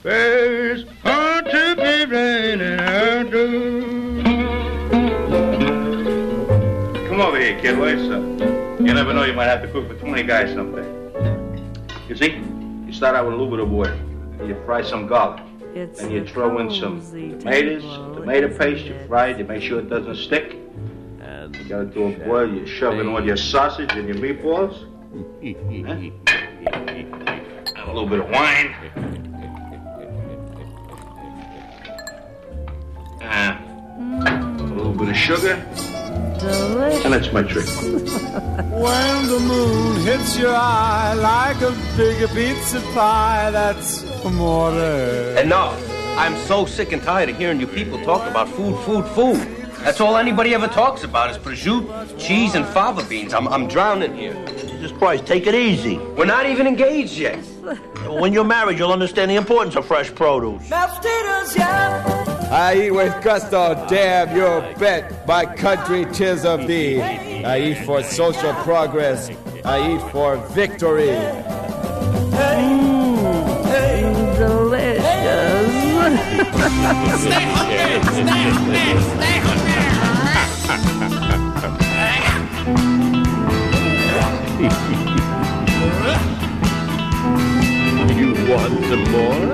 Well, it's going to be raining outdoors. Come over here, kid. What's up? You never know, you might have to cook for 20 guys someday. You see, you start out with a little bit of oil. You fry some garlic. Then you throw in some tomatoes, tomato paste. You fry it. You make sure it doesn't stick. You got it to a boil. You shove in all your sausage and your meatballs. And a little bit of wine. A little bit of sugar. Delicious. And that's my trick. When the moon hits your eye like a big pizza pie, that's amore. Enough. I'm so sick and tired of hearing you people talk about food. That's all anybody ever talks about is prosciutto, cheese, and fava beans. I'm drowning here. Jesus Christ, take it easy. We're not even engaged yet. When you're married, you'll understand the importance of fresh produce. I eat with gusto, damn your bet. My country, 'tis of thee. I eat for social progress. I eat for victory. Delicious. Stay hungry! Stay hungry! You want some more?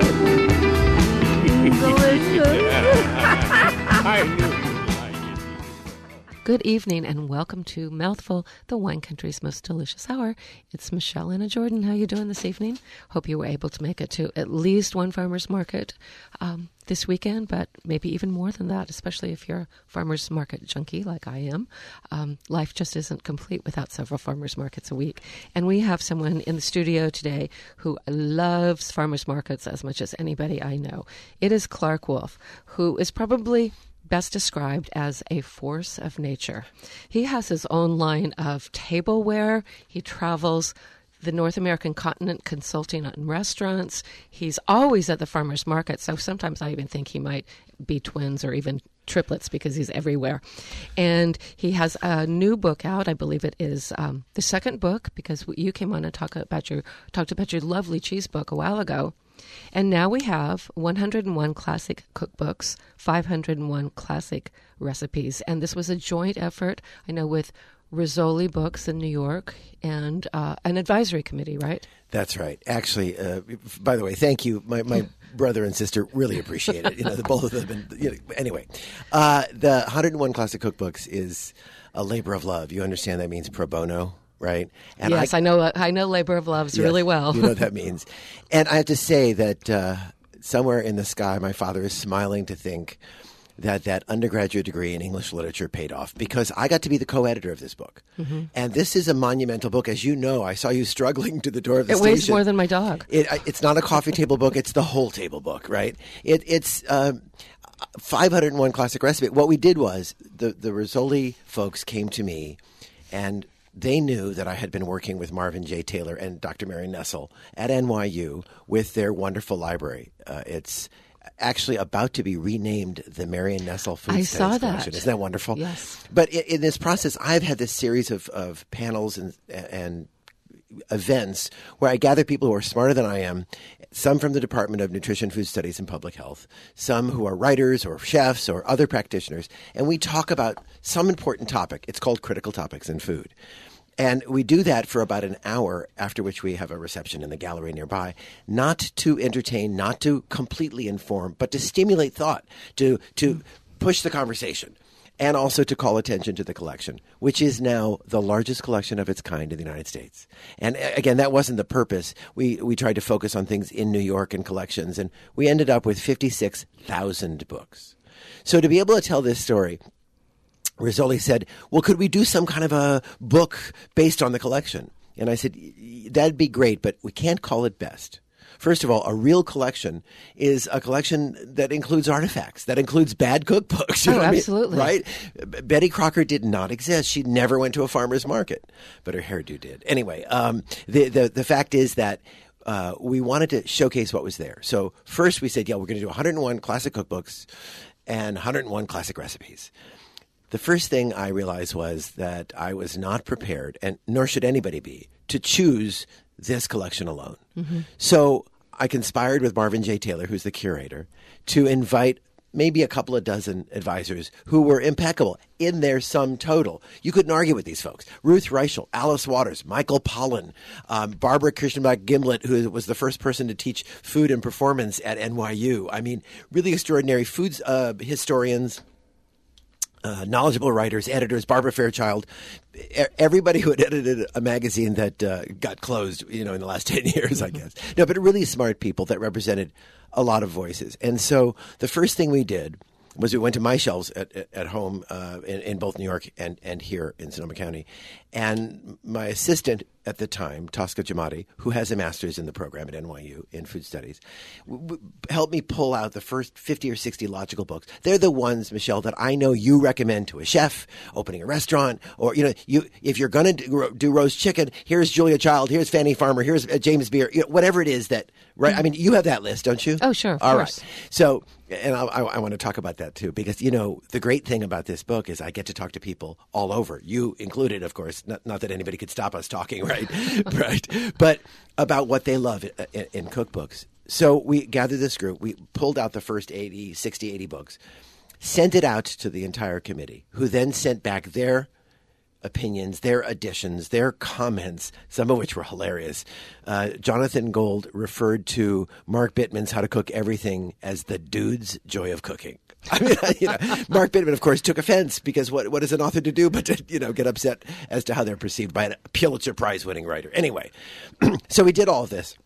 Good evening and welcome to Mouthful, the wine country's most delicious hour. It's Michelle Anna Jordan. How you doing this evening? Hope you were able to make it to at least one farmer's market this weekend, but maybe even more than that, especially if you're a farmer's market junkie like I am. Life just isn't complete without several farmer's markets a week. And we have someone in the studio today who loves farmer's markets as much as anybody I know. It is Clark Wolf, who is probably best described as a force of nature. He has his own line of tableware. He travels the North American continent consulting on restaurants. He's always at the farmer's market, so sometimes I even think he might be twins or even triplets because he's everywhere. And he has a new book out. I believe it is the second book, because you came on and talked about your lovely cheese book a while ago. And now we have 101 classic cookbooks, 501 classic recipes. And this was a joint effort, I know, with Rizzoli Books in New York and an advisory committee, right? That's right. Actually, by the way, thank you. My brother and sister really appreciate it. The both of them. And, anyway, the 101 classic cookbooks is a labor of love. You understand that means pro bono? Right? And yes, I know labor of loves really well. You know what that means. And I have to say that somewhere in the sky, my father is smiling to think that undergraduate degree in English literature paid off, because I got to be the co-editor of this book. Mm-hmm. And this is a monumental book. As you know, I saw you struggling to the door of the station. It weighs more than my dog. It's not a coffee table book. It's the whole table book, right? It's 501 classic recipe. What we did was the Rizzoli folks came to me, and they knew that I had been working with Marvin J. Taylor and Dr. Mary Nessel at NYU with their wonderful library. It's actually about to be renamed the Marion Nessel Food Studies Collection. Isn't that wonderful? Yes. But in this process, I've had this series of panels and events where I gather people who are smarter than I am, some from the Department of Nutrition, Food Studies, and Public Health, some who are writers or chefs or other practitioners, and we talk about some important topic. It's called Critical Topics in Food. And we do that for about an hour, after which we have a reception in the gallery nearby, not to entertain, not to completely inform, but to stimulate thought, to push the conversation, and also to call attention to the collection, which is now the largest collection of its kind in the United States. And again, that wasn't the purpose. We tried to focus on things in New York and collections, and we ended up with 56,000 books. So to be able to tell this story, Rizzoli said, well, could we do some kind of a book based on the collection? And I said, that'd be great, but we can't call it best. First of all, a real collection is a collection that includes artifacts, that includes bad cookbooks. You know absolutely. I mean? Right? Betty Crocker did not exist. She never went to a farmer's market, but her hairdo did. Anyway, the fact is that we wanted to showcase what was there. So first we said, we're going to do 101 classic cookbooks and 101 classic recipes. The first thing I realized was that I was not prepared, and nor should anybody be, to choose this collection alone. Mm-hmm. So I conspired with Marvin J. Taylor, who's the curator, to invite maybe a couple of dozen advisors who were impeccable in their sum total. You couldn't argue with these folks. Ruth Reichel, Alice Waters, Michael Pollan, Barbara Kirschenbach Gimlet, who was the first person to teach food and performance at NYU. I mean, really extraordinary foods historians, knowledgeable writers, editors, Barbara Fairchild, everybody who had edited a magazine that got closed, in the last 10 years, I guess. No, but really smart people that represented a lot of voices. And so the first thing we did was we went to my shelves at home in both New York and here in Sonoma County. And my assistant at the time, Tosca Giamatti, who has a master's in the program at NYU in food studies, helped me pull out the first 50 or 60 logical books. They're the ones, Michelle, that I know you recommend to a chef opening a restaurant, or if you're going to do roast chicken, here's Julia Child, here's Fannie Farmer, here's James Beard, whatever it is that, right? Mm-hmm. I mean, you have that list, don't you? Oh, sure, of course. Right. So, and I want to talk about that too, because, the great thing about this book is I get to talk to people all over, you included, of course, not that anybody could stop us talking, right? Right. But about what they love in cookbooks. So we gathered this group. We pulled out the first 60, 80 books, sent it out to the entire committee, who then sent back their opinions, their additions, their comments, some of which were hilarious. Jonathan Gold referred to Mark Bittman's How to Cook Everything as the dude's joy of cooking. I mean, Mark Bittman, of course, took offense because what is an author to do but to, get upset as to how they're perceived by a Pulitzer Prize-winning writer. Anyway, so we did all of this.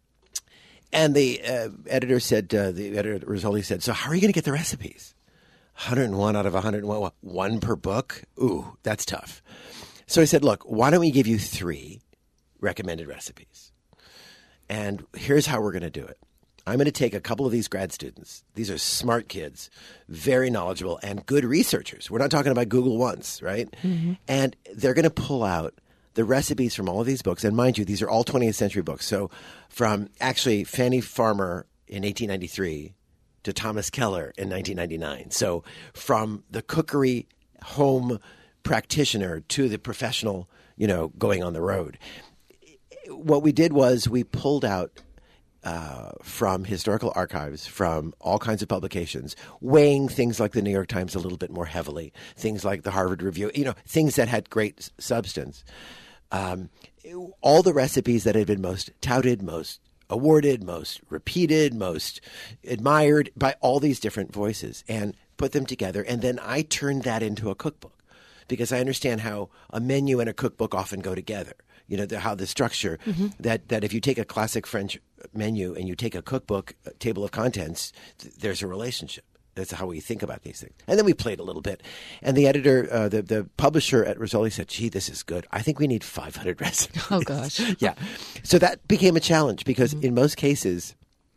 And the editor Rizzoli said, so how are you going to get the recipes? 101 out of 101, one per book? Ooh, that's tough. So I said, look, why don't we give you 3 recommended recipes? And here's how we're going to do it. I'm going to take a couple of these grad students. These are smart kids, very knowledgeable, and good researchers. We're not talking about Google once, right? Mm-hmm. And they're going to pull out the recipes from all of these books. And mind you, these are all 20th century books. So from actually Fannie Farmer in 1893 to Thomas Keller in 1999. So from the cookery home practitioner to the professional, going on the road. What we did was we pulled out from historical archives, from all kinds of publications, weighing things like the New York Times a little bit more heavily, things like the Harvard Review, things that had great substance. All the recipes that had been most touted, most awarded, most repeated, most admired by all these different voices, and put them together. And then I turned that into a cookbook, because I understand how a menu and a cookbook often go together. How the structure, that if you take a classic French menu and you take a cookbook, a table of contents, there's a relationship. That's how we think about these things. And then we played a little bit. And the editor, the publisher at Rizzoli said, gee, this is good. I think we need 500 recipes. Oh, gosh. Yeah. So that became a challenge, because in most cases,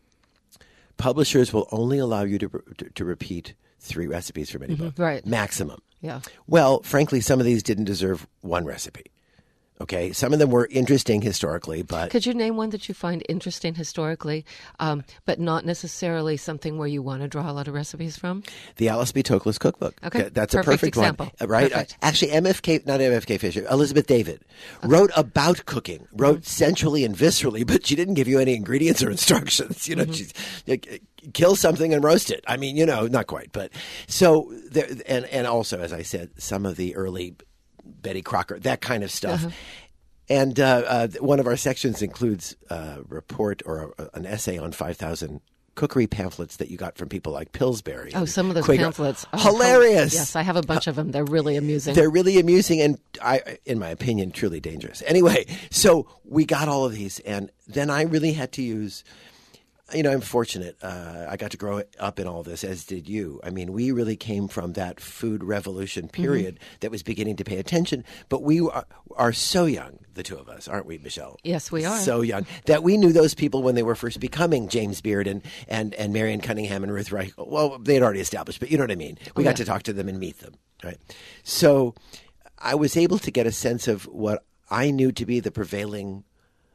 publishers will only allow you to repeat 3 recipes from any book. Right. Maximum. Yeah. Well, frankly, some of these didn't deserve 1 recipe. Okay, some of them were interesting historically, but... Could you name one that you find interesting historically, but not necessarily something where you want to draw a lot of recipes from? The Alice B. Toklas Cookbook. Okay, that's a perfect example. One, right? Perfect. Actually, not MFK Fisher, Elizabeth David wrote about cooking, wrote sensually and viscerally, but she didn't give you any ingredients or instructions. She's... kill something and roast it. I mean, not quite, but... So, and also, as I said, some of the early... Betty Crocker, that kind of stuff. And one of our sections includes a report or an essay on 5,000 cookery pamphlets that you got from people like Pillsbury. Oh, some of those Quaker. pamphlets. Hilarious. Yes, I have a bunch of them. They're really amusing. They're really amusing and, in my opinion, truly dangerous. Anyway, so we got all of these, and then I really had to use... I'm fortunate. I got to grow up in all this, as did you. I mean, we really came from that food revolution period that was beginning to pay attention. But we are so young, the two of us, aren't we, Michelle? Yes, we are. So young that we knew those people when they were first becoming James Beard and Marion Cunningham and Ruth Reichel. Well, they had already established, but you know what I mean. We got to talk to them and meet them, right? So I was able to get a sense of what I knew to be the prevailing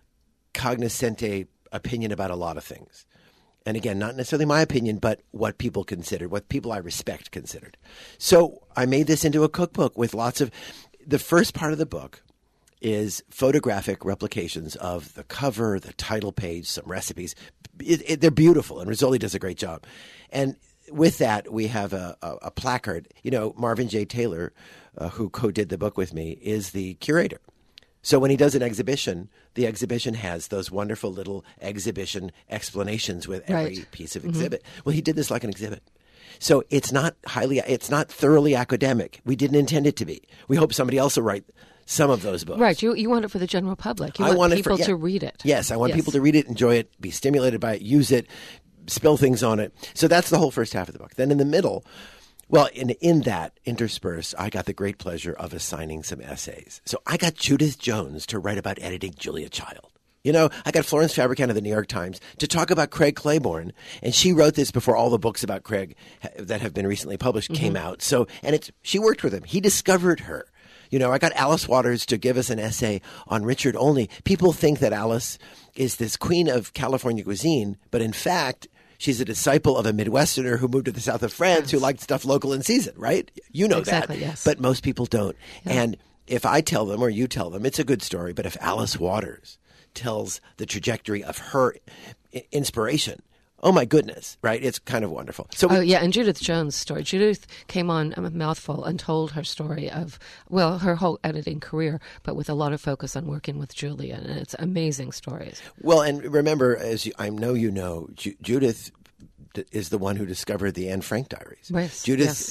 cognoscente opinion about a lot of things. And again, not necessarily my opinion, but what people considered, what people I respect considered. So I made this into a cookbook with lots of – the first part of the book is photographic replications of the cover, the title page, some recipes, they're beautiful, and Rizzoli does a great job. And with that, we have a placard. You know, Marvin J. Taylor, who co-did the book with me, is the curator. So when he does an exhibition, the exhibition has those wonderful little exhibition explanations with every piece of exhibit. Well, he did this like an exhibit. So it's not thoroughly academic. We didn't intend it to be. We hope somebody else will write some of those books. Right. You want it for the general public. You want people to read it. Yes, I want people to read it, enjoy it, be stimulated by it, use it, spill things on it. So that's the whole first half of the book. Then in the middle, well, in that interspersed, I got the great pleasure of assigning some essays. So I got Judith Jones to write about editing Julia Child. You know, I got Florence Fabricant of the New York Times to talk about Craig Claiborne, and she wrote this before all the books about Craig that have been recently published came out. So, and she worked with him. He discovered her. You know, I got Alice Waters to give us an essay on Richard Olney. People think that Alice is this queen of California cuisine, but in fact, she's a disciple of a Midwesterner who moved to the south of France who liked stuff local in season, right? You know that. Yes. But most people don't. Yeah. And if I tell them or you tell them, it's a good story. But if Alice Waters tells the trajectory of her inspiration, oh my goodness, right? It's kind of wonderful. So and Judith Jones' story. Judith came on a Mouthful and told her story of, well, her whole editing career, but with a lot of focus on working with Julia, and it's amazing stories. Well, and remember, as I know you know, Judith is the one who discovered the Anne Frank diaries. Yes, Judith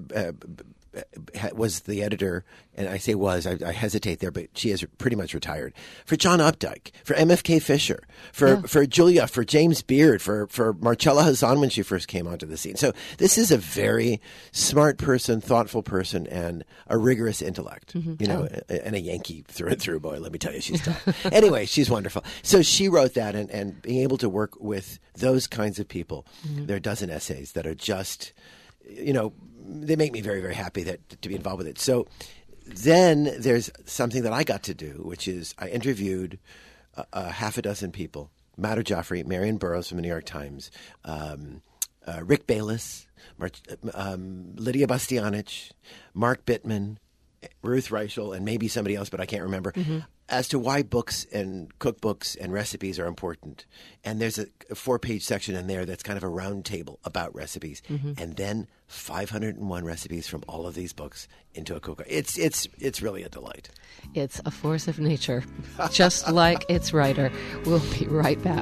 was the editor, and I say was, I hesitate there, but she is pretty much retired, for John Updike, for MFK Fisher, for Julia, for James Beard, for Marcella Hazan when she first came onto the scene. So this is a very smart person, thoughtful person, and a rigorous intellect, you know, and a Yankee through and through. Boy, let me tell you, she's tough. Anyway, she's wonderful. So she wrote that, and being able to work with those kinds of people, there are a dozen essays that are just, you know, they make me very, very happy to be involved with it. So then there's something that I got to do, which is I interviewed half a dozen people: Madhur Jaffrey, Marion Burroughs from the New York Times, Rick Bayless, Lydia Bastianich, Mark Bittman, Ruth Reichel, and maybe somebody else, but I can't remember, as to why books and cookbooks and recipes are important. And there's a 4-page section in there that's kind of a round table about recipes. And then 501 recipes from all of these books into a cookbook. It's really a delight. It's a force of nature, just like its writer. We'll be right back.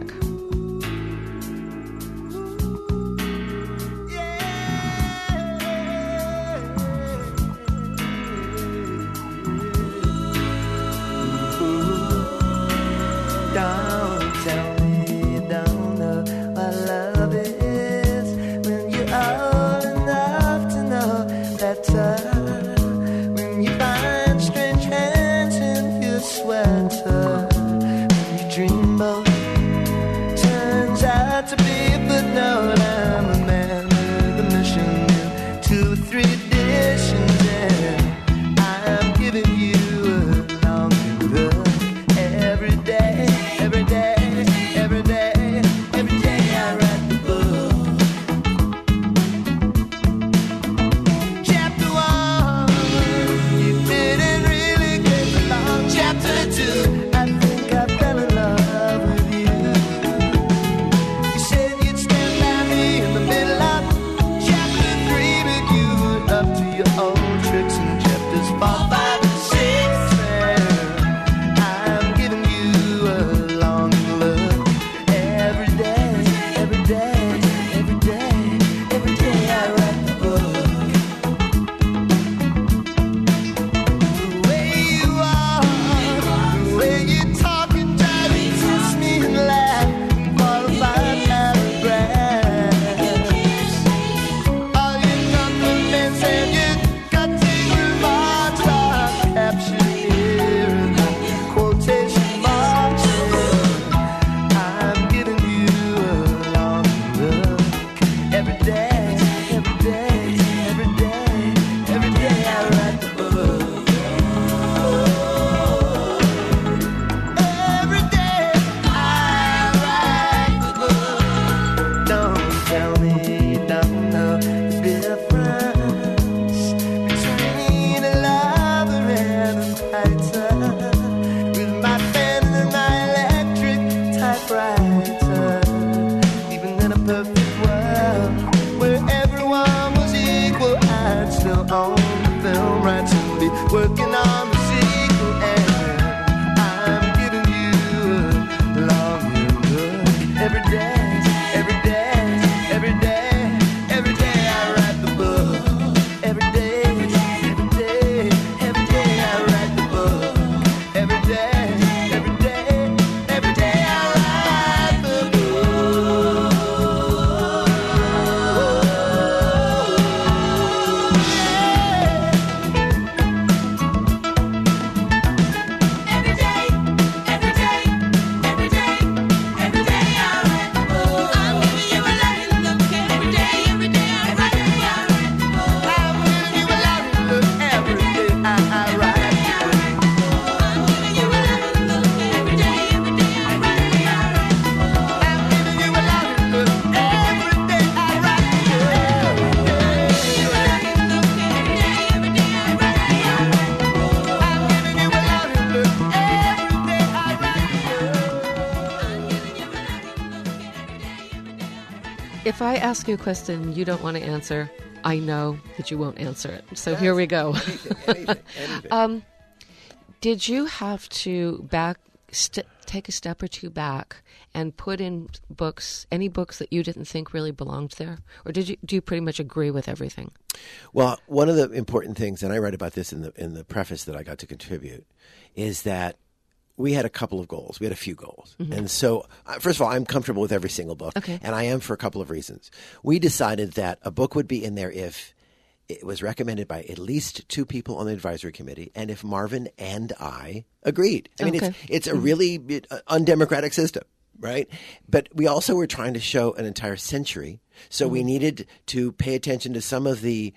right to be working on the sequel, and I'm giving you a long look every day. If I ask you a question you don't want to answer, I know that you won't answer it. So here we go. Anything. Did you have to take a step or two back and put in books, any books that you didn't think really belonged there? Or do you pretty much agree with everything? Well, one of the important things, and I read about this in the preface that I got to contribute, is that we had a couple of goals. We had a few goals. Mm-hmm. And so, first of all, I'm comfortable with every single book. Okay. And I am for a couple of reasons. We decided that a book would be in there if it was recommended by at least 2 people on the advisory committee, and if Marvin and I agreed. I mean, it's a really undemocratic system, right? But we also were trying to show an entire century. So we needed to pay attention to some of the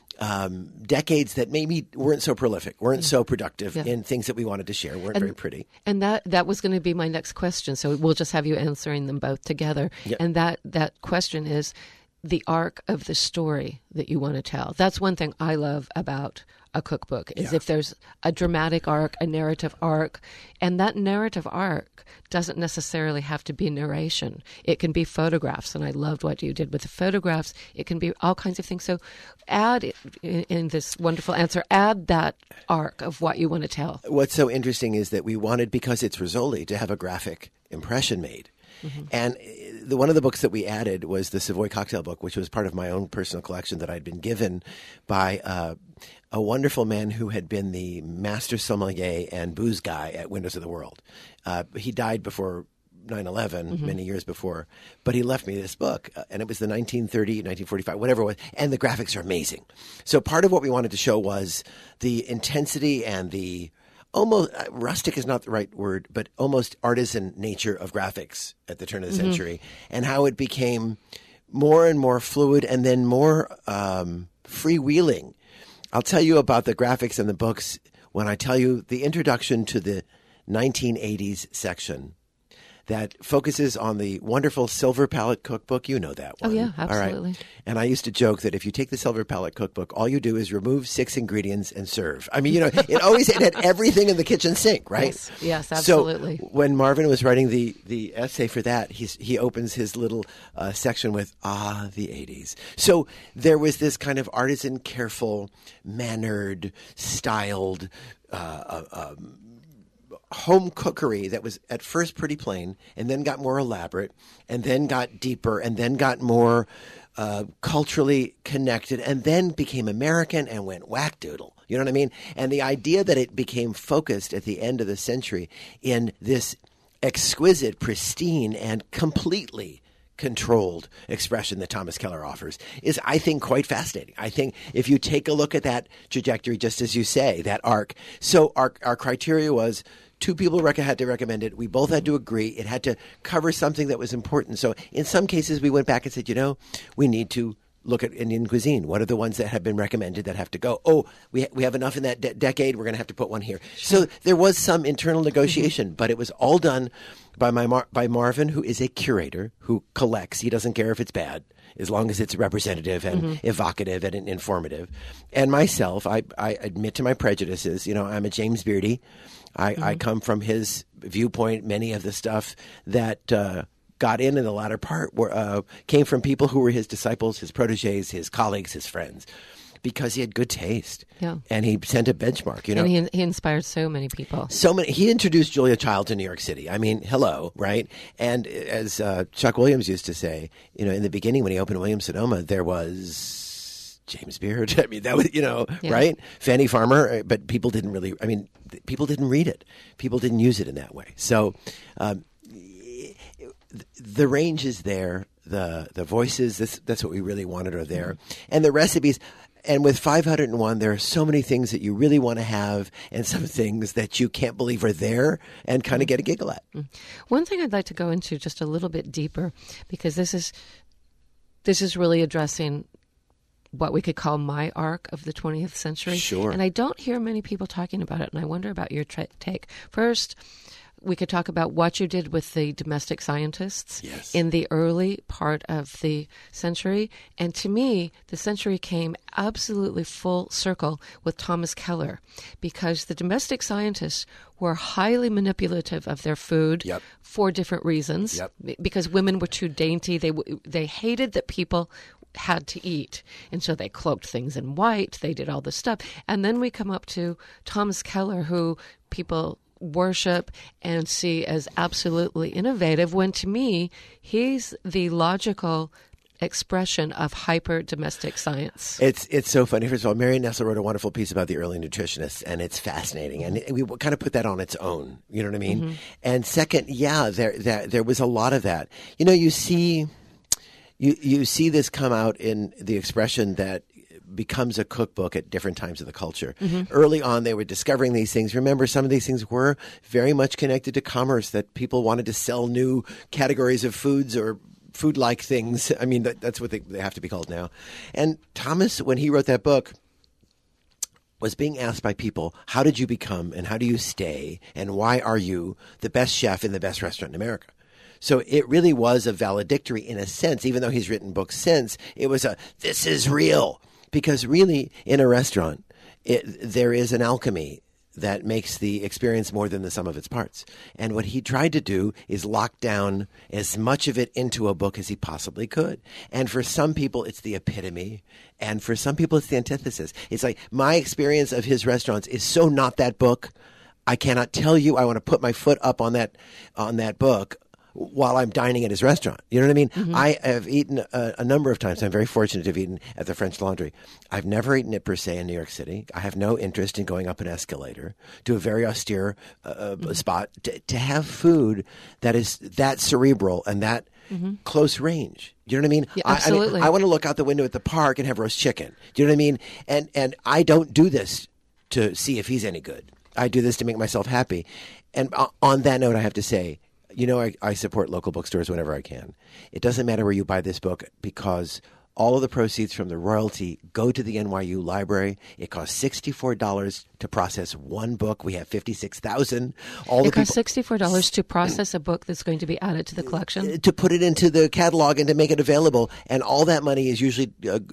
decades that maybe weren't so prolific, weren't so productive in things that we wanted to share, weren't very pretty. And that was going to be my next question. So we'll just have you answering them both together. Yep. And that question is the arc of the story that you want to tell. That's one thing I love about a cookbook is if there's a dramatic arc, a narrative arc, and that narrative arc doesn't necessarily have to be narration. It can be photographs, and I loved what you did with the photographs. It can be all kinds of things. So add in this wonderful answer, add that arc of what you want to tell. What's so interesting is that we wanted, because it's Rizzoli, to have a graphic impression made. Mm-hmm. And one of the books that we added was the Savoy Cocktail book, which was part of my own personal collection that I'd been given by a wonderful man who had been the master sommelier and booze guy at Windows of the World. He died before 9/11, many years before, but he left me this book, and it was the 1930, 1945, whatever it was, and the graphics are amazing. So part of what we wanted to show was the intensity and the almost rustic is not the right word, but almost artisan nature of graphics at the turn of the century, and how it became more and more fluid and then more freewheeling. I'll tell you about the graphics in the books when I tell you the introduction to the 1980s section that focuses on the wonderful Silver Palette Cookbook. You know that one. Oh, yeah, absolutely. All right. And I used to joke that if you take the Silver Palette Cookbook, all you do is remove 6 ingredients and serve. I mean, you know, it had everything in the kitchen sink, right? Yes, absolutely. So when Marvin was writing the essay for that, he opens his little section with, the 80s. So there was this kind of artisan, careful, mannered, styled home cookery that was at first pretty plain and then got more elaborate and then got deeper and then got more culturally connected and then became American and went whack-doodle. You know what I mean? And the idea that it became focused at the end of the century in this exquisite, pristine, and completely controlled expression that Thomas Keller offers is, I think, quite fascinating. I think if you take a look at that trajectory, just as you say, that arc. So our criteria was 2 people had to recommend it. We both had to agree. It had to cover something that was important. So in some cases, we went back and said, we need to look at Indian cuisine. What are the ones that have been recommended that have to go? Oh, we have enough in that decade. We're going to have to put one here. Sure. So there was some internal negotiation, but it was all done by Marvin, who is a curator who collects. He doesn't care if it's bad, as long as it's representative and evocative and informative. And myself, I admit to my prejudices. I'm a James Beardy. I come from his viewpoint. Many of the stuff that got in the latter part came from people who were his disciples, his protégés, his colleagues, his friends. because he had good taste. Yeah. And he sent a benchmark, you know. And he inspired so many people. He introduced Julia Child to New York City. I mean, hello, right? And as Chuck Williams used to say, you know, in the beginning when he opened Williams-Sonoma, there was James Beard. I mean, that was, you know, right? Fanny Farmer. But people didn't people didn't read it. People didn't use it in that way. So the range is there. The voices, that's what we really wanted are there. And the recipes. And with 501, there are so many things that you really want to have and some things that you can't believe are there and kind of get a giggle at. One thing I'd like to go into just a little bit deeper, because this is really addressing what we could call my arc of the 20th century. Sure. And I don't hear many people talking about it, and I wonder about your take. First, we could talk about what you did with the domestic scientists in the early part of the century. And to me, the century came absolutely full circle with Thomas Keller, because the domestic scientists were highly manipulative of their food for different reasons. Because women were too dainty. They hated that people had to eat. And so they cloaked things in white. They did all this stuff. And then we come up to Thomas Keller, who people worship and see as absolutely innovative, when to me, he's the logical expression of hyper domestic science. It's so funny. First of all, Marion Nestle wrote a wonderful piece about the early nutritionists, and it's fascinating. And we kind of put that on its own. You know what I mean? And second, there was a lot of that. You know, you see this come out in the expression that becomes a cookbook at different times of the culture. Early on, they were discovering these things. Remember, some of these things were very much connected to commerce, that people wanted to sell new categories of foods or food-like things. I mean, that's what they have to be called now. And Thomas, when he wrote that book, was being asked by people, how did you become and how do you stay and why are you the best chef in the best restaurant in America? So it really was a valedictory in a sense, even though he's written books since. It was this is real. Because really, in a restaurant, there is an alchemy that makes the experience more than the sum of its parts. And what he tried to do is lock down as much of it into a book as he possibly could. And for some people, it's the epitome. And for some people, it's the antithesis. It's like my experience of his restaurants is so not that book. I cannot tell you. I want to put my foot up on that book while I'm dining at his restaurant. You know what I mean? I have eaten a number of times. I'm very fortunate to have eaten at the French Laundry. I've never eaten it per se in New York City. I have no interest in going up an escalator to a very austere spot to have food that is that cerebral and that close range. You know what I mean? Yeah, absolutely. I want to look out the window at the park and have roast chicken. Do you know what I mean? And I don't do this to see if he's any good. I do this to make myself happy. And on that note, I have to say, you know, I support local bookstores whenever I can. It doesn't matter where you buy this book, because all of the proceeds from the royalty go to the NYU library. It costs $64 to process one book. We have 56,000. It costs $64 to process a book that's going to be added to the collection? To put it into the catalog and to make it available. And all that money is usually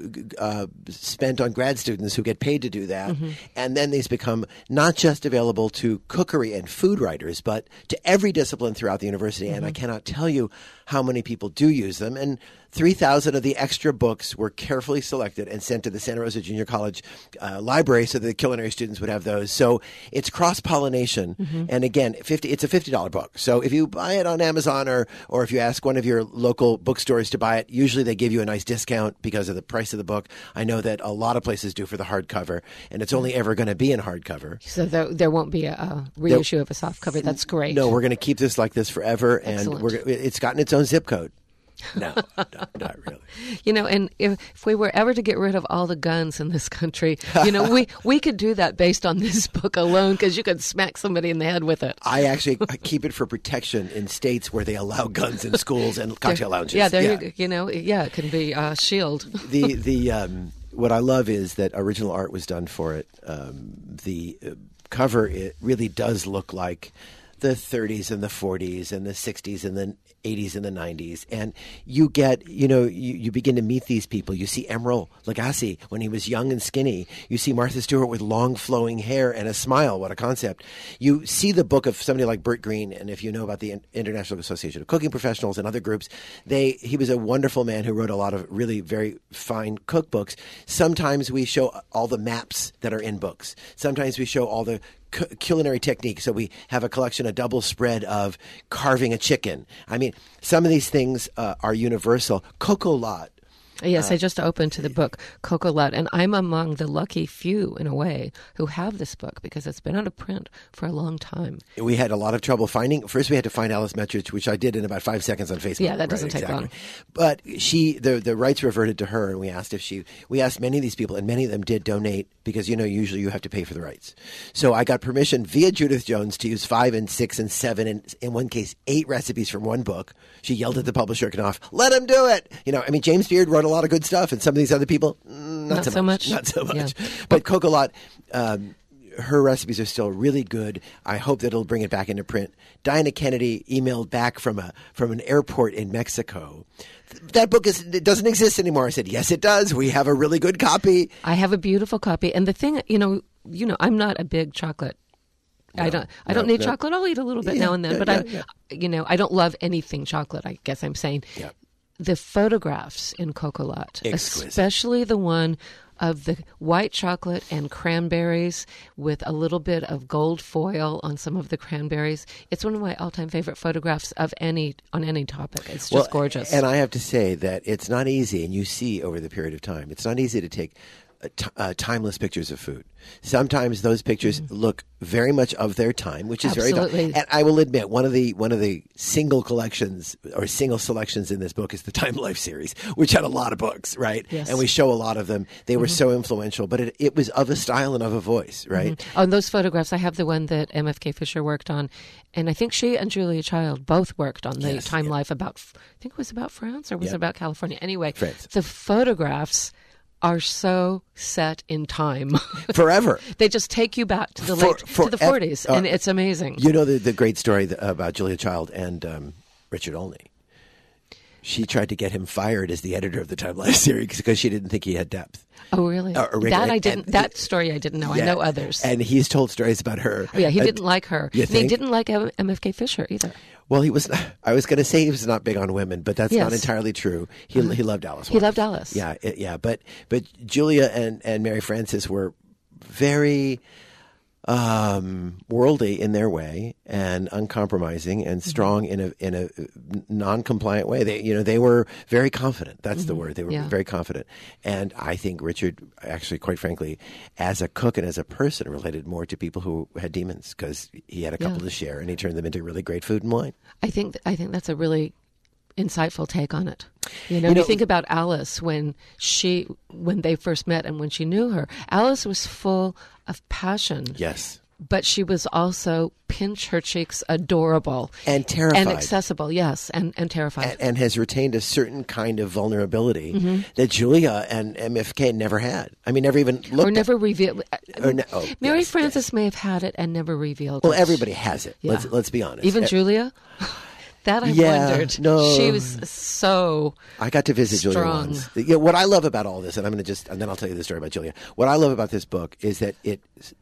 spent on grad students who get paid to do that. And then these become not just available to cookery and food writers, but to every discipline throughout the university. And I cannot tell you how many people do use them. And 3,000 of the extra books were carefully selected and sent to the Santa Rosa Junior College library so that the culinary students would have those. So it's cross-pollination. And again, it's a $50 book. So if you buy it on Amazon or if you ask one of your local bookstores to buy it, usually they give you a nice discount because of the price of the book. I know that a lot of places do for the hardcover, and it's only ever going to be in hardcover. So there won't be a reissue of a softcover. That's great. No, we're going to keep this like this forever, and Excellent. it's gotten its own zip code. No, not really. You know, and if we were ever to get rid of all the guns in this country, you know, we could do that based on this book alone, because you could smack somebody in the head with it. I actually keep it for protection in states where they allow guns in schools and cocktail lounges. Yeah, it can be a shield. What I love is that original art was done for it. The cover, it really does look like the 30s and the 40s and the 60s and the 80s and the 90s. And you get, you begin to meet these people. You see Emeril Lagasse when he was young and skinny. You see Martha Stewart with long flowing hair and a smile. What a concept. You see the book of somebody like Bert Green. And if you know about the International Association of Cooking Professionals and other groups, he was a wonderful man who wrote a lot of really very fine cookbooks. Sometimes we show all the maps that are in books. Sometimes we show all the culinary techniques. So we have a collection, a double spread of carving a chicken. I mean, some of these things are universal. Coco Lot. Yes, I just opened to the book Coco Lot, and I'm among the lucky few, in a way, who have this book because it's been out of print for a long time. We had a lot of trouble finding. First, we had to find Alice Metrich, which I did in about 5 seconds on Facebook. Yeah, that doesn't take long. But the rights reverted to her, and we asked we asked many of these people, and many of them did donate because usually you have to pay for the rights. So I got permission via Judith Jones to use 5 and 6 and 7, and in one case 8 recipes from one book. She yelled at the publisher, Knopf, "Let him do it!" James Beard wrote a lot of good stuff, and some of these other people, not so much. Not so much. Yeah. But Coco Lot, her recipes are still really good. I hope that it'll bring it back into print. Diana Kennedy emailed back from an airport in Mexico. That book it doesn't exist anymore. I said, yes, it does. We have a really good copy. I have a beautiful copy. And the thing, I'm not a big chocolate. I don't need chocolate. I'll eat a little bit now and then, but I don't love anything chocolate, I guess I'm saying. Yeah. The photographs in Coco Lot, especially the one of the white chocolate and cranberries with a little bit of gold foil on some of the cranberries. It's one of my all-time favorite photographs on any topic. It's just gorgeous. And I have to say that it's not easy, and you see over the period of time, it's not easy to take timeless pictures of food. Sometimes those pictures look very much of their time, which is very. And I will admit, one of the single collections or single selections in this book is the Time Life series, which had a lot of books, right? Yes. And we show a lot of them. They were so influential, but it was of a style and of a voice, right? On those photographs, I have the one that MFK Fisher worked on, and I think she and Julia Child both worked on the Time Life about. I think it was about France or was it about California? Anyway, France. The photographs are so set in time. Forever. They just take you back to the to the 40s, and it's amazing. You know the great story about Julia Child and Richard Olney. She tried to get him fired as the editor of the Time Life series because she didn't think he had depth. Oh, really? That story I didn't know. Yeah, I know others. And he's told stories about her. Oh, yeah, he didn't like her. You think? He didn't like MFK Fisher either. Well, he was. I was going to say he was not big on women, but that's not entirely true. He loved Alice. He loved Alice. Yeah. But Julia and Mary Frances were very worldly in their way and uncompromising and strong in a non-compliant way. They were very confident. That's the word. They were very confident. And I think Richard, actually, quite frankly, as a cook and as a person, related more to people who had demons because he had a couple to share and he turned them into really great food and wine. I think that's a really insightful take on it. You think about Alice when they first met and when she knew her. Alice was full of passion. Yes. But she was also pinch her cheeks adorable. And terrified. And accessible, yes, and terrified. And has retained a certain kind of vulnerability that Julia and MFK never had. I mean, never even looked or never revealed. Mary Frances yes. may have had it and never revealed it. Well, everybody has it. Yeah. Let's be honest. Even Julia? That I wondered. No. She was so I got to visit strong. Julia once. What I love about all this, and then I'll tell you the story about Julia. What I love about this book is that it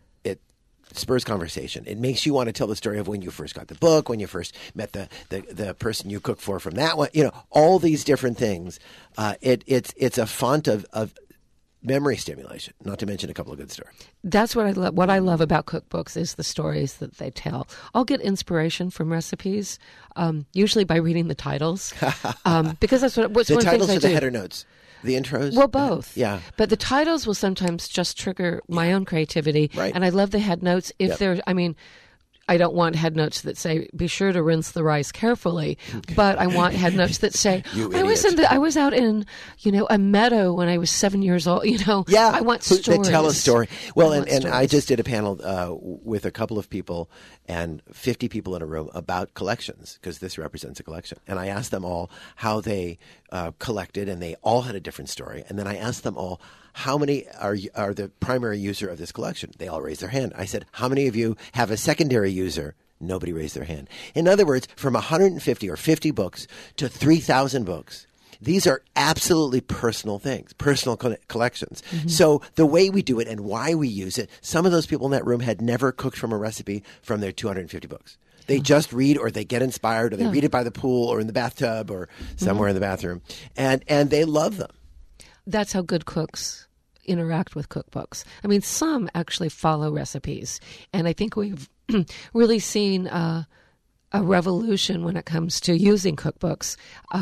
spurs conversation. It makes you want to tell the story of when you first got the book, when you first met the person you cooked for from that one. All these different things. It's a font of memory stimulation, not to mention a couple of good stories. That's what I love. What I love about cookbooks is the stories that they tell. I'll get inspiration from recipes, usually by reading the titles, because that's what's the one of the titles things I or the do. header notes. The intros? Well, both. Yeah. But the titles will sometimes just trigger my own creativity. Right. And I love the head notes. If they're, I don't want head notes that say, be sure to rinse the rice carefully. Okay. But I want head notes that say, I was out in, a meadow when I was 7 years old. Yeah. I want stories. That tell a story. Well, and I just did a panel with a couple of people and 50 people in a room about collections, because this represents a collection. And I asked them all how they collected, and they all had a different story. And then I asked them all, how many are the primary user of this collection? They all raised their hand. I said, how many of you have a secondary user? Nobody raised their hand. In other words, from 150 or 50 books to 3,000 books, these are absolutely personal things, personal collections. Mm-hmm. So the way we do it and why we use it, some of those people in that room had never cooked from a recipe from their 250 books. They just read, or they get inspired, or they read it by the pool or in the bathtub or somewhere in the bathroom. And they love them. That's how good cooks interact with cookbooks. I mean, some actually follow recipes. And I think we've really seen a revolution when it comes to using cookbooks,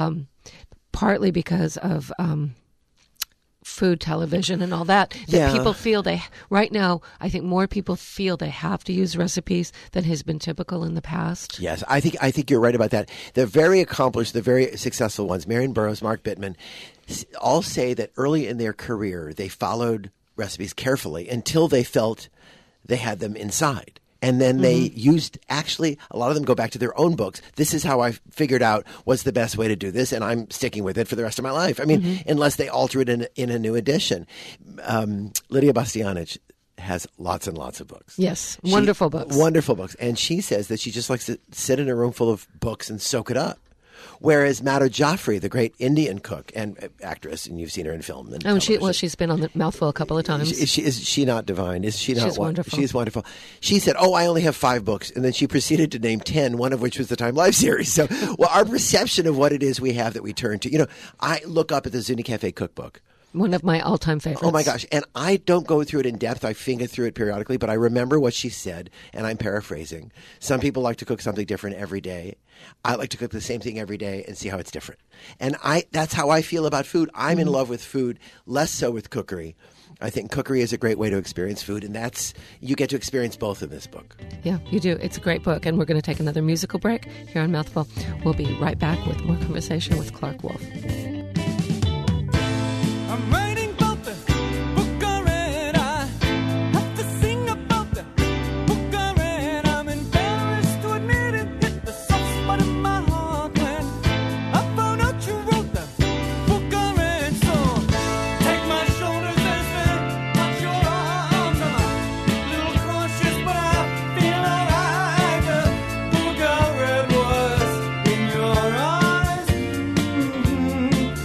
partly because of food television and all that. That people feel right now, I think more people feel they have to use recipes than has been typical in the past. Yes, I think you're right about that. The very accomplished, the very successful ones, Marion Burroughs, Mark Bittman, all say that early in their career they followed recipes carefully until they felt they had them inside. And then they used, actually, a lot of them go back to their own books. This is how I figured out what's the best way to do this, and I'm sticking with it for the rest of my life. I mean, unless they alter it in a new edition. Lydia Bastianich has lots and lots of books. Yes, wonderful books. Wonderful books. And she says that she just likes to sit in a room full of books and soak it up. Whereas Madhur Jaffrey, the great Indian cook and actress, and you've seen her in film. And she's been on the Mouthful a couple of times. Is she not divine? Is she not? She's wonderful. She's wonderful. She said, "Oh, I only have 5 books," and then she proceeded to name 10, one of which was the Time Life series. So, well, our perception of what it is we have that we turn to. You know, I look up at the Zuni Cafe cookbook. One of my all-time favorites. Oh, my gosh. And I don't go through it in depth. I finger through it periodically, but I remember what she said, and I'm paraphrasing. Some people like to cook something different every day. I like to cook the same thing every day and see how it's different. And that's how I feel about food. I'm in love with food, less so with cookery. I think cookery is a great way to experience food, and you get to experience both in this book. Yeah, you do. It's a great book, and we're going to take another musical break here on Mouthful. We'll be right back with more conversation with Clark Wolf. I'm writing about the book I read. I have to sing about the book I read. I'm embarrassed to admit it. Hit the soft spot in my heart when I found out you wrote the book I read. So take my shoulders as they touch your arms. I'm a little cautious, but I feel alright. The book I read was in your eyes.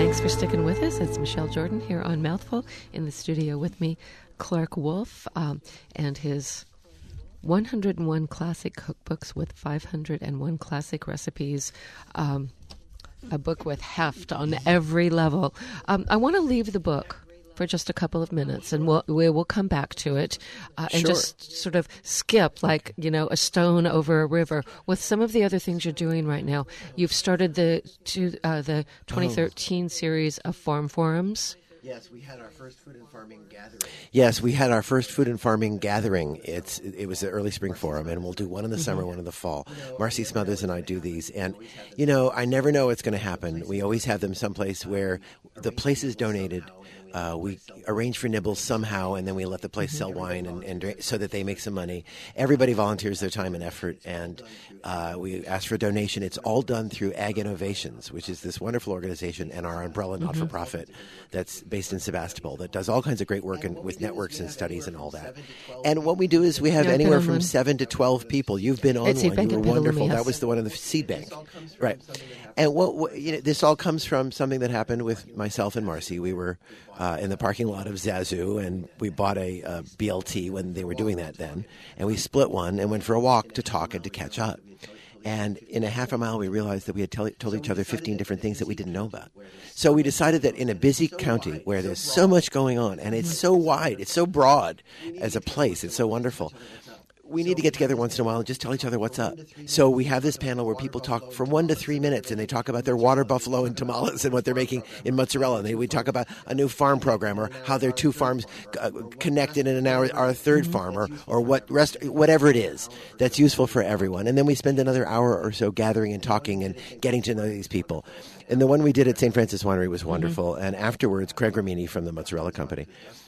Thanks for sticking with us. It's Michelle Jordan here on Mouthful. In the studio with me, Clark Wolf, and his 101 classic cookbooks with 501 classic recipes. A book with heft on every level. I want to leave the book for just a couple of minutes, and we will come back to it and just sort of skip like, a stone over a river with some of the other things you're doing right now. You've started the 2013 series of farm forums. Yes, we had our first food and farming gathering. It was the early spring forum, and we'll do one in the summer, one in the fall. Marcy Smothers and I do these, and I never know what's going to happen. We always have them someplace where the place is donated. We arrange for nibbles somehow, and then we let the place sell wine and drink so that they make some money. Everybody volunteers their time and effort, and we ask for a donation. It's all done through Ag Innovations, which is this wonderful organization and our umbrella not-for-profit that's based in Sebastopol that does all kinds of great work with networks and studies and all that. And what we do is we have anywhere from 7 to 12 people. You've been on one. You were wonderful. That was the one in the seed bank. Right. And this all comes from something that happened with myself and Marcy. We were in the parking lot of Zazu, and we bought a BLT when they were doing that then, and we split one and went for a walk to talk and to catch up. And in a half a mile, we realized that we had told each other 15 different things that we didn't know about. So we decided that in a busy county where there's so much going on, and it's so wide, it's so broad as a place, it's so wonderful, we need to get together once in a while and just tell each other what's up. So we have this panel where people talk for 1 to 3 minutes, and they talk about their water buffalo and tamales and what they're making in mozzarella. And we talk about a new farm program, or how their two farms connected in an hour, our third farm, or whatever it is that's useful for everyone. And then we spend another hour or so gathering and talking and getting to know these people. And the one we did at St. Francis Winery was wonderful. And afterwards, Craig Ramini from the Mozzarella Company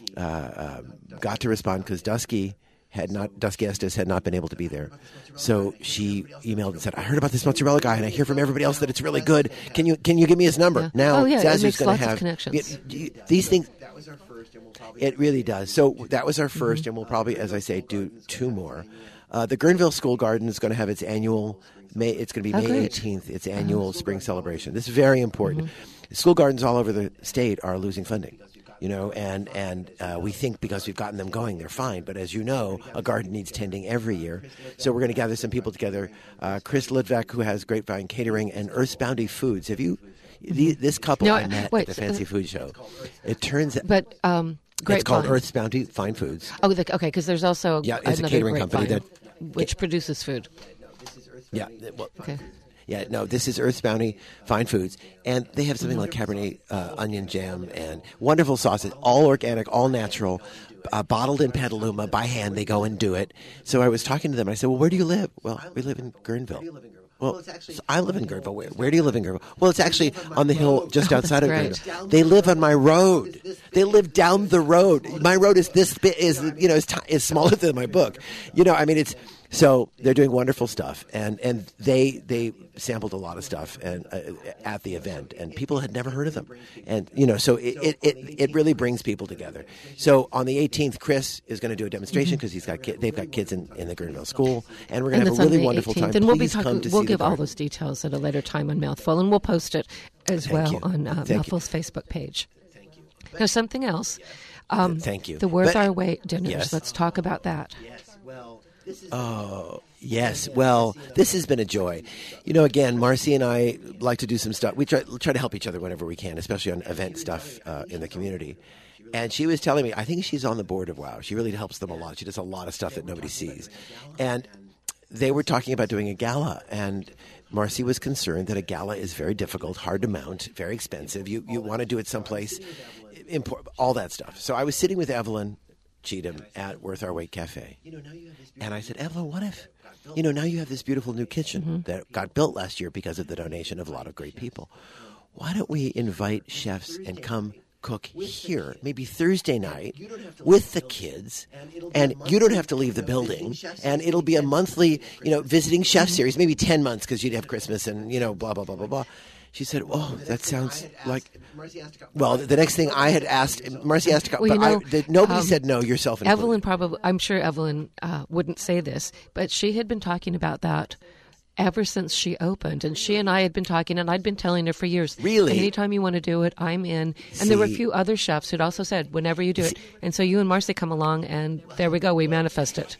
got to respond because Dusky Estes had not been able to be there. So she emailed and said, I heard about this mozzarella guy, and I hear from everybody else that it's really good. Can you give me his number? Yeah. Now, Zazu's going to have connections. These things. That was our first, and we'll probably. It really does. So that was our first, and we'll probably, as I say, do 2 more. The Guerneville School Garden is going to have its annual It's going to be May 18th. Its annual spring celebration. This is very important. School gardens all over the state are losing funding. And we think because we've gotten them going, they're fine. But as you know, a garden needs tending every year. So we're going to gather some people together. Chris Lidvak, who has Grapevine Catering, and Earth's Bounty Foods. Have you? This couple I met at the Fancy Food Show. It turns out. But it's called Earth's Bounty Fine Foods. Oh, okay, because there's also it's a catering company which produces food. Yeah. Well, okay. Yeah, no, this is Earth's Bounty Fine Foods, and they have something like Cabernet onion jam and wonderful sauces, all organic, all natural, bottled in Petaluma by hand. They go and do it. So I was talking to them. I said, well, where do you live? Well, we live in Guerneville. Well, I live in Guerneville. Where do you live in Guerneville? Well, it's actually on the hill just outside of Guerneville. They live on my road. They live down the road. My road is this big, is smaller than my book. It's. So they're doing wonderful stuff, and they sampled a lot of stuff and at the event, and people had never heard of them, and so it really brings people together. So on the 18th, Chris is going to do a demonstration because they've got kids in the Guerneville school, and we're going to have a really wonderful time. And we'll give all those details at a later time on Mouthful, and we'll post it as well on Mouthful's Facebook page. Thank you. Now something else. Thank you. The Worth Our Weight dinners. Yes. Let's talk about that. Yes. Well. Yes. Well, this has been a joy. Again, Marcy and I like to do some stuff. We try to help each other whenever we can, especially on event stuff in the community. And she was telling me, I think she's on the board of WOW. She really helps them a lot. She does a lot of stuff that nobody sees. And they were talking about doing a gala, and Marcy was concerned that a gala is very difficult, hard to mount, very expensive. You want to do it someplace, all that stuff. So I was sitting with Evelyn Cheatham at Worth Our Weight Cafe. And I said, Evelyn, what if, now you have this beautiful new kitchen that got built last year because of the donation of a lot of great people. Why don't we invite chefs and come cook here, maybe Thursday night with the kids, and you don't have to leave the building, and it'll be a monthly, visiting chef series, maybe 10 months because you'd have Christmas and, blah, blah, blah, blah, blah. She said, oh, that sounds like... Well, the next thing I had asked, Marcy asked to come, but nobody said no, yourself included. I'm sure Evelyn wouldn't say this, but she had been talking about that ever since she opened. And she and I had been talking, and I'd been telling her for years. Really? Anytime you want to do it, I'm in. And there were a See. few other chefs who'd also said, whenever you do it. And so you and Marcy come along, and there we go. We manifest it.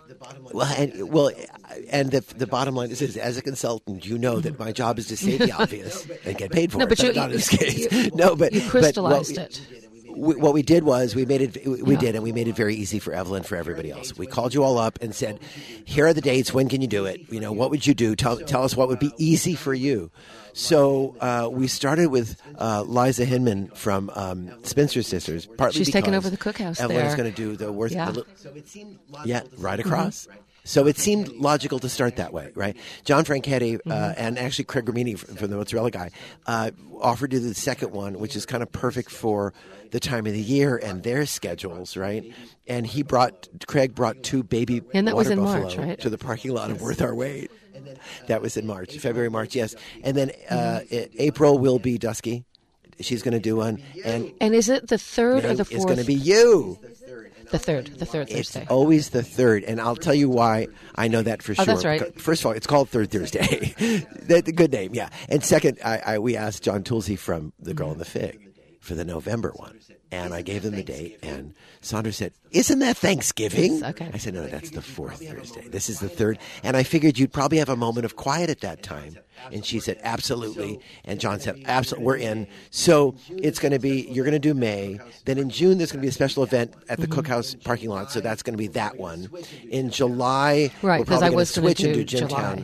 The bottom line is, as a consultant, you know that my job is to say the obvious and get paid for No, it. but Not in this case. No, but You crystallized it. What we did was we made it. We did, and we made it very easy for Evelyn, for everybody else. We called you all up and said, "Here are the dates. When can you do it? What would you do? Tell us what would be easy for you." So we started with Liza Hinman from Spinster Sisters. Partly She's taken because over the cookhouse Evelyn's there. going to do the worst. Yeah. Right across. So it seemed logical to start that way, right? John Franchetti and actually Craig Gramini from the Mozzarella Guy offered to do the second one, which is kind of perfect for the time of the year and their schedules, right? And Craig brought 2 baby And that water was in buffalo March, right? to the parking lot of Worth Our Wait. That was in March, February, March, yes. And then April will be Dusky. She's going to do one. And is it the third or the fourth? It's going to be you. The third Thursday. It's always the third, and I'll tell you why I know that for sure. Oh, that's right. First of all, it's called Third Thursday. That's a good name, yeah. And second, we asked John Toolsey from The Girl and the Fig for the November one, and I gave them the date, and Sandra said, "Isn't that Thanksgiving?" Yes, okay. I said, "No, that's the fourth Thursday. This is the third." And I figured you'd probably have a moment of quiet at that time. And she said, "Absolutely." And John said, "Absolutely, we're in." So it's going to be, you're going to do May. Then in June, there's going to be a special event at the Cookhouse parking lot. So that's going to be that one. In July, Right, we're 'cause probably I going was to gonna switch and do do Jimtown.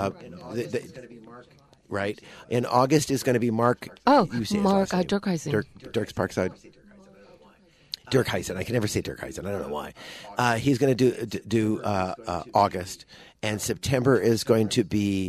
Right. In August is going to be Mark. Oh, you say his Mark last name. Durkheisen. Dirk's Parkside. Dirk Heisen. I can never say Dirk Heisen. I don't know why. He's going to do August. And September is going to be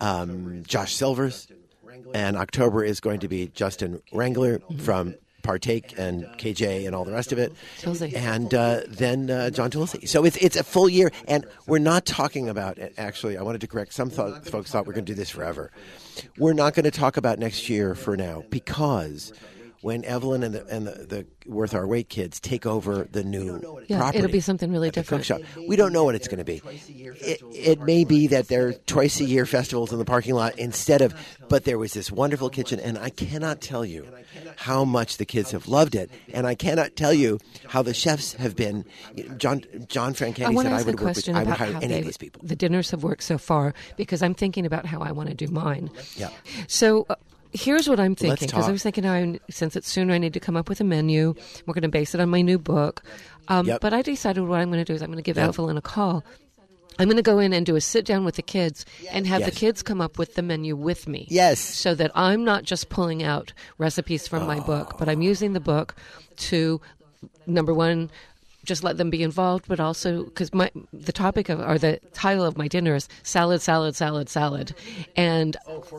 Josh Silvers, and October is going to be Justin Wrangler from Partake and KJ and all the rest of it, Toolsey. and then John Toolsey. So it's a full year, and we're not talking about. Actually, I wanted to correct. Some folks thought we're going to do this forever. We're not going to talk about next year for now, because when Evelyn and the Worth Our Wait kids take over the new property, it'll be something really at the different. cook shop. We don't know what it's going to be. It may be that there are twice a year festivals in the parking lot instead of, but there was this wonderful kitchen, and I cannot tell you how much the kids have loved it, and I cannot tell you how the chefs have been. John Franchetti said I would work with, I would hire any of these people. The dinners have worked so far, because I'm thinking about how I want to do mine. Yeah. So here's what I'm thinking, because talk. I was thinking, since it's sooner, I need to come up with a menu. We're going to base it on my new book. But I decided what I'm going to do is I'm going to give Evelyn a call. I'm going to go in and do a sit down with the kids and have the kids come up with the menu with me. Yes. So that I'm not just pulling out recipes from my book, but I'm using the book to, number one, just let them be involved, but also because the topic of, or the title of my dinner is salad, salad, salad, salad, and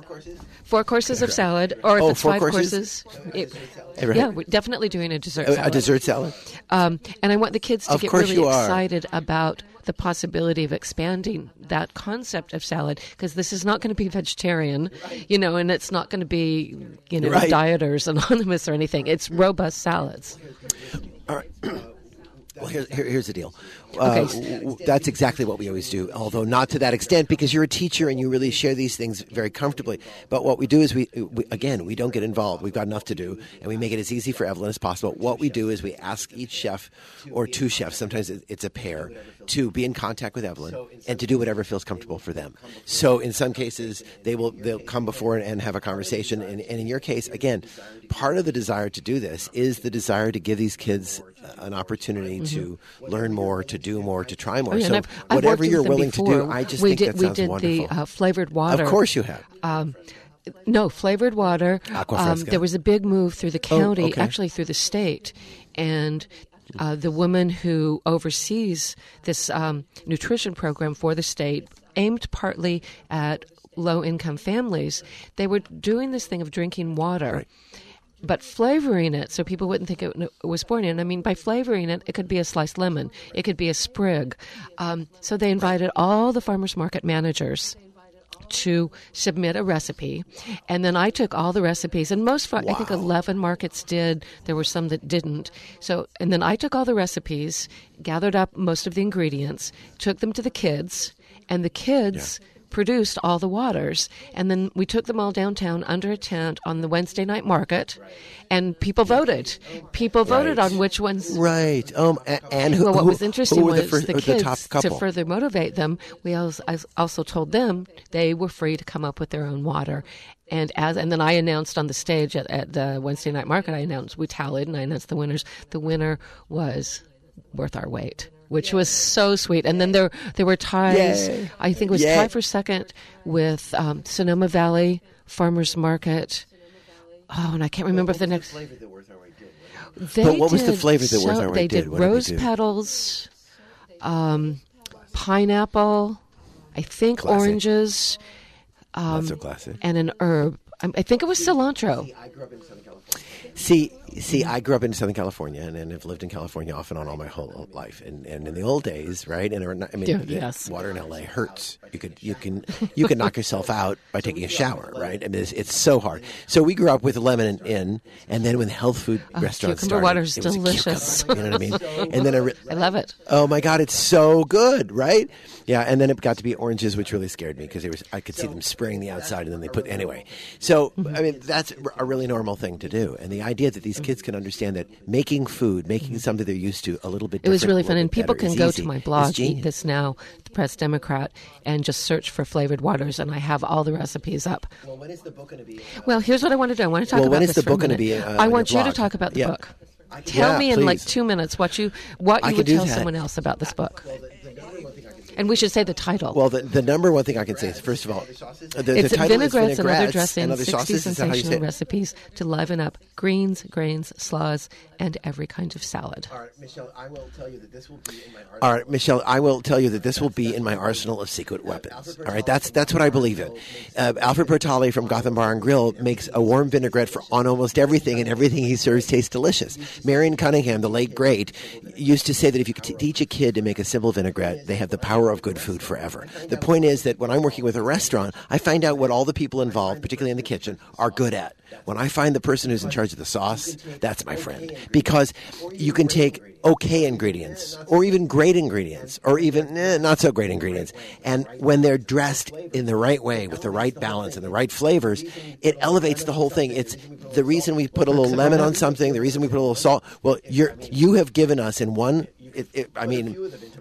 4 courses of salad, or if it's 4 5 courses? courses, yeah, we're definitely doing a dessert salad. A dessert salad. And I want the kids to Of get course really you are. excited about the possibility of expanding that concept of salad, because this is not going to be vegetarian, and it's not going to be, Right. Dieters Anonymous or anything. It's robust salads. All right. Well, here's the deal. Okay. That's exactly what we always do, although not to that extent, because you're a teacher and you really share these things very comfortably. But what we do is we don't get involved. We've got enough to do, and we make it as easy for Evelyn as possible. What we do is we ask each chef or 2 chefs, sometimes it's a pair, to be in contact with Evelyn and to do whatever feels comfortable for them. So in some cases, they'll come before and have a conversation. And in your case, again, part of the desire to do this is the desire to give these kids an opportunity to learn more, to do more, to try more. Oh, yeah, so and I've whatever worked with you're them willing before. to do, I just think that sounds we did wonderful. the flavored water. Of course you have. No, flavored water. Aqua fresca. There was a big move through the county, okay. actually through the state, and the woman who oversees this nutrition program for the state, aimed partly at low-income families. They were doing this thing of drinking water. Right. But flavoring it so people wouldn't think it was pouring in. I mean, by flavoring it, it could be a sliced lemon. It could be a sprig. So they invited all the farmers market managers to submit a recipe. And then I took all the recipes, and I think 11 markets did. There were some that didn't. And then I took all the recipes, gathered up most of the ingredients, took them to the kids, and the kids produced all the waters. And then we took them all downtown under a tent on the Wednesday night market, and people voted. People voted on which ones. Right. And who, well, what was interesting who were was the kids, the top couple? to further motivate them, I also told them they were free to come up with their own water. And then I announced on the stage at the Wednesday night market, we tallied, and I announced the winners. The winner was Worth Our Weight, which was so sweet. And then there were ties. Yay. I think it was tied for second with Sonoma Valley Farmers Market. Oh, and I can't remember if the next. But what was the flavor that Worth Our Weight did? They did rose petals, pineapple, I think Classic. oranges, That's so classic. and an herb. I think it was cilantro. See, I grew up in Southern California and have lived in California off and on all my whole life. And in the old days, right? Yes. Water in LA hurts. You can knock yourself out by taking a shower, right? I mean, it's so hard. So we grew up with lemon in, and then when health food restaurants cucumber started, water is it was delicious. a cucumber, you know what I mean? And then I love it. Oh my God, it's so good, right? Yeah, and then it got to be oranges, which really scared me because I could see them spraying the outside, and then they anyway. So I mean, that's a really normal thing to do, and the idea that these kids can understand that making food, making something they're used to, a little bit. It was really fun, different, and people can go to my blog, It's Eat genius. This Now, the Press Democrat, and just search for flavored waters, and I have all the recipes up. Well, when is the book going to be? Well, here's what I want to do. I want to talk Well, about when is this the for a book gonna minute. be, I on want your you to blog? talk about the Yeah. book. Tell me in like please. 2 minutes what you I would can do tell that. someone else about this book. And we should say the title. Well, the number one thing I can say is, first of all, the It's title is vinaigrettes and other Vinaigrettes dressings, and other 60 sauces. Is that how you say sensational it? recipes to liven up greens, grains, slaws, and every kind of salad. All right, Michelle, I will tell you that this will be in my arsenal. All right, Michelle, I will tell you that this will be in my arsenal of secret weapons. All right, that's what I believe in. Alfred Bertali from Gotham Bar and Grill makes a warm vinaigrette on almost everything, and everything he serves tastes delicious. Marion Cunningham, the late great, used to say that if you could teach a kid to make a simple vinaigrette, they have the power of good food forever. The point is that when I'm working with a restaurant, I find out what all the people involved, particularly in the kitchen, are good at. When I find the person who's in charge of the sauce, that's my friend. Because you can take okay ingredients, or even great ingredients, or even not so great ingredients, and when they're dressed in the right way, with the right balance and the right flavors, it elevates the whole thing. It's the reason we put a little lemon on something, the reason we put a little salt. Well, you have given us in one. I mean,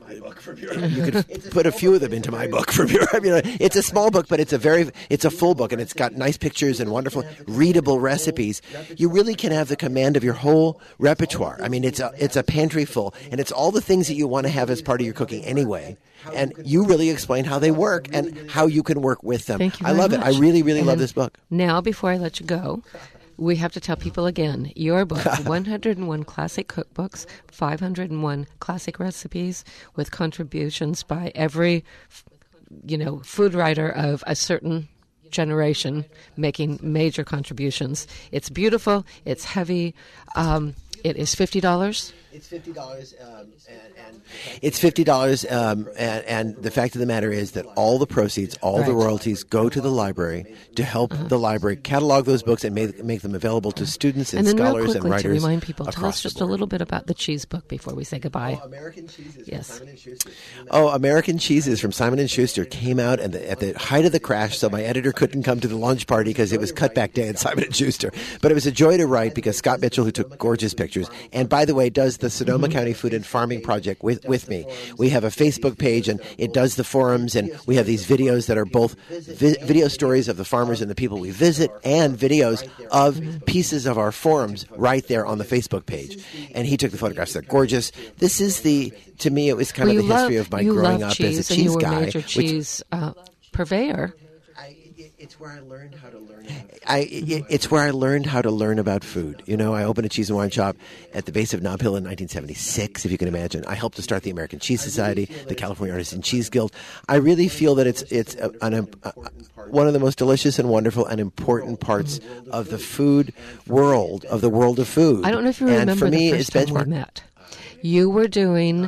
you could put a few of them into my book from Europe. It's a small book, but it's a full book, and it's got nice pictures and wonderful readable recipes. You really can have the command of your whole repertoire. I mean, it's a pantry full, and it's all the things that you want to have as part of your cooking anyway. And you really explain how they work and how you can work with them. Thank you I very love much. it. I really, really love this book. Now, before I let you go, we have to tell people again, your book, 101 Classic Cookbooks, 501 Classic Recipes, with contributions by every, food writer of a certain generation making major contributions. It's beautiful. It's heavy. It is $50. It's $50, it's $50, and the fact of the matter is that all the proceeds, all the royalties, go to the library to help the library catalog those books and make them available to students and then scholars real quickly, and writers. to remind people, tell across us the just a board. little bit about the cheese book before we say goodbye. American Cheeses Yes. from Simon & Schuster. Oh, American Cheeses from Simon & Schuster came out at the height of the crash, so my editor couldn't come to the launch party because it was cutback day at Simon & Schuster. But it was a joy to write because Scott Mitchell, who took gorgeous pictures, and by the way, does the Sonoma County Food and Farming Project with me. We have a Facebook page, and it does the forums, and we have these videos that are both video stories of the farmers and the people we visit, and videos of pieces of our forums right there on the Facebook page. And he took the photographs. They're gorgeous. This is to me, it was kind of the history of my growing up as a cheese and you were guy. a major cheese purveyor. It's where I learned how to learn. It's where I learned how to learn about food. I opened a cheese and wine shop at the base of Nob Hill in 1976, if you can imagine. I helped to start the American Cheese Society, the California Artisan Cheese Guild. I really feel that it's one of the most delicious and wonderful and important parts of the food world, of the world of food. I don't know if you and remember for me, the it's first time we benchmark. met. You were doing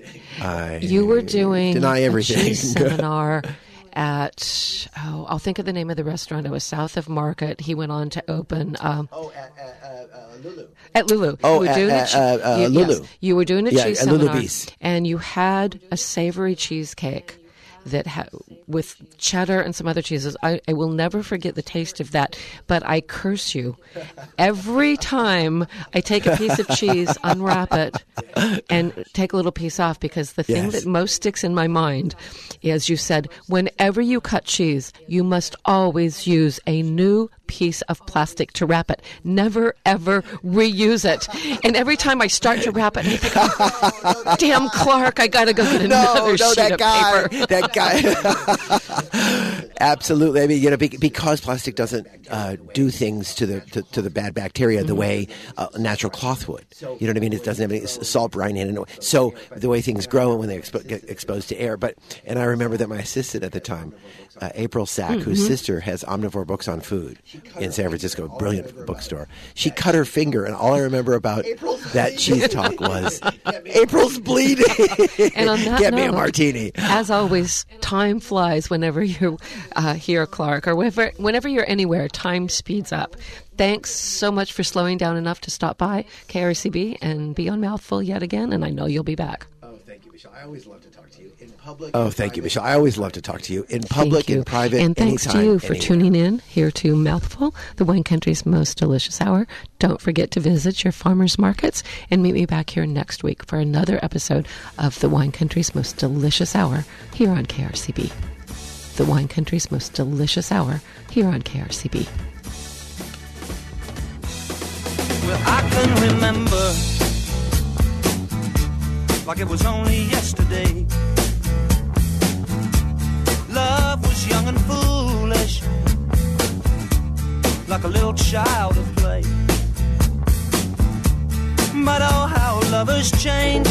Deny a everything. cheese seminar at, I'll think of the name of the restaurant. It was south of Market. He went on to open Lulu. at Lulu. Oh, you were doing Lulu. Yes, you were doing a cheese at Lulu seminar, Beast. and you had a savory cheesecake with cheddar and some other cheeses. I will never forget the taste of that, but I curse you. Every time I take a piece of cheese, unwrap it, and take a little piece off, because the thing that most sticks in my mind is, you said, whenever you cut cheese, you must always use a new piece of plastic to wrap it. Never, ever reuse it. And every time I start to wrap it, I think, oh, damn, Clark, I got to go get another sheet of paper. That guy. Absolutely. I mean, because plastic doesn't do things to the bad bacteria the way natural cloth would. You know what I mean? It doesn't have any salt brine in it. So the way things grow and when they get exposed to air. And I remember that my assistant at the time, April Sack, whose sister has Omnivore Books on Food in San Francisco, brilliant bookstore. She cut her finger, and all I remember about that cheese talk was, April's bleeding. And on that Get me a note, martini. As always, time flies whenever you're here, Clark, or whenever you're anywhere. Time speeds up. Thanks so much for slowing down enough to stop by KRCB and be on Mouthful yet again, and I know you'll be back. Oh, thank you, Michelle. I always love to talk to you in public. Oh, thank you, Michelle. I always love to talk to you in public, in private, and thanks anytime, to you for anywhere. tuning in here to Mouthful, the wine country's most delicious hour. Don't forget to visit your farmers markets and meet me back here next week for another episode of the wine country's most delicious hour here on KRCB. The wine country's most delicious hour here on KRCB. Well, I can remember like it was only yesterday. Love was young and foolish, like a little child at play. But oh, how lovers change.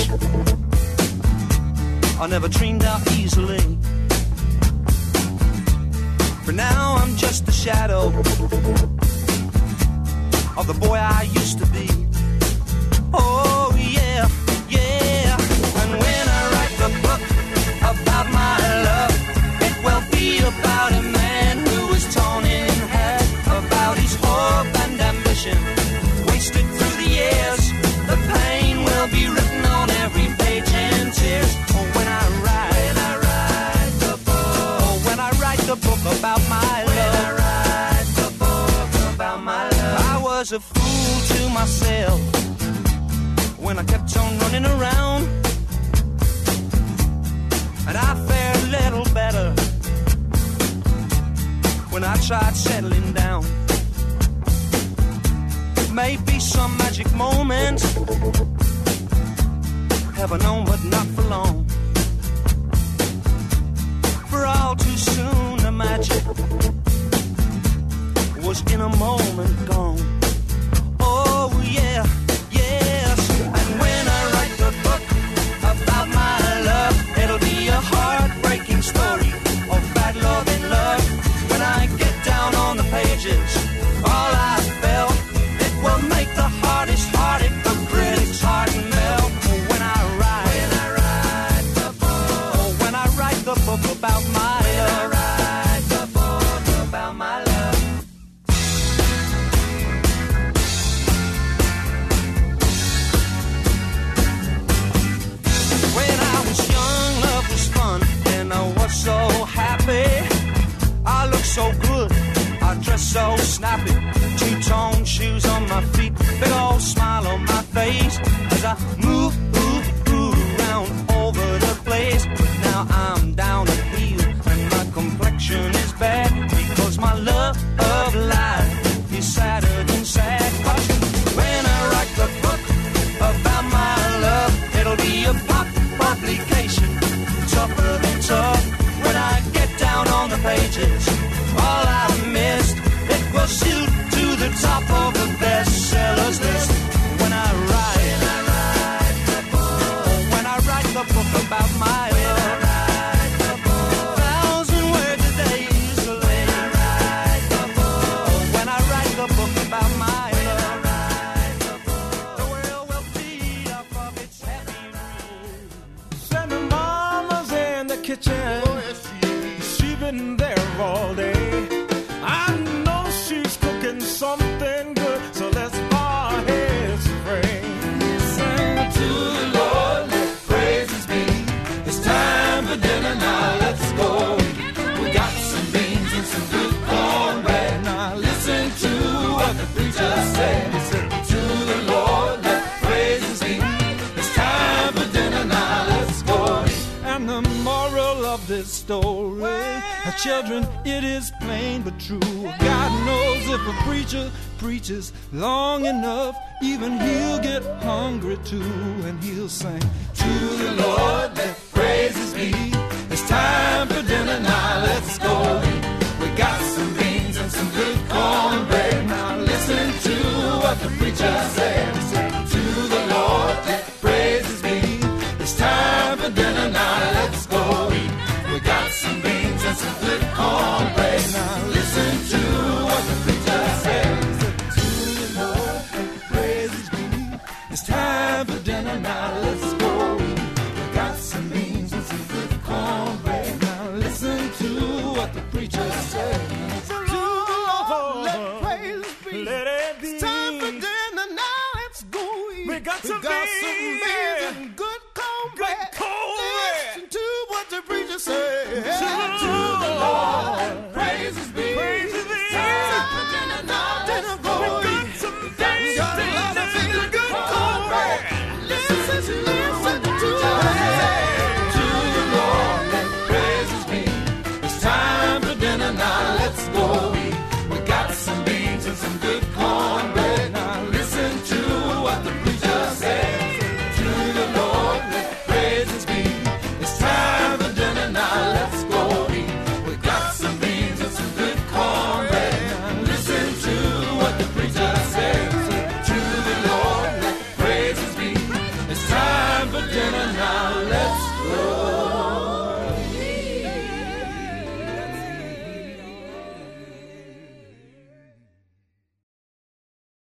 I never dreamed out easily. For now I'm just a shadow of the boy I used to be. Oh yeah, yeah. And when I write the book about my love, it will be about a man who was torn in half, about his hope and ambition, wasted through the years. The pain will be written on every page in tears. Oh, when I write the book, oh, when I write the book about my love, when I write the book about my love, I was a fool to myself when I kept on running around, and I fared a little better when I tried settling down. Maybe some magic moment, heaven known, but not for long. For all too soon the magic was in a moment gone. Oh yeah, yes. And when I write the book about my love, it'll be a heartbreaking story of bad love and love. When I get down on the pages, all I felt, it will make the hardest hearted, the critics' heart melt. When I write the book, when I write the book about my love, write the book about my love. When I was young, love was fun, and I was so happy. I looked so good, I dressed so snappy. Two-tone shoes on my feet, big old smile on my face as I move around over the place. But now I'm down at heel and my complexion is bad, because my love of life is sadder than sad. 'Cause when I write the book about my love, it'll be a publication, tougher than tough. When I get down on the pages, all I missed, it will shoot to the top of the bestsellers list. When I write the book, when I write the book about my love, 1,000 words a day easily. When I write the book about my love, the world will feed off of its heavy rain. Said my mama's in the kitchen. She's been there all day. I know she's cooking something good, so let's bow our heads and pray. Sing to the Lord, let praises be. It's time for dinner now, let's go story. Children, it is plain but true. God knows if a preacher preaches long enough, even he'll get hungry too, and he'll sing, to the Lord let praises be. It's time for dinner now, let's go. We got some beans and some good cornbread. Now listen to what the preacher said. To the Lord let praises be. It's time for dinner now, let's go. We got some beans and some good cornbread. Now listen to what the preacher said. To the Lord let praises be. It's time for dinner now, let's go. We got some beans and some good cornbread. Now listen to what the preacher said. To the Lord let praises be. Let it be. It's time for dinner now, let's go. We got some beans and good cornbread. Listen to what the preacher said.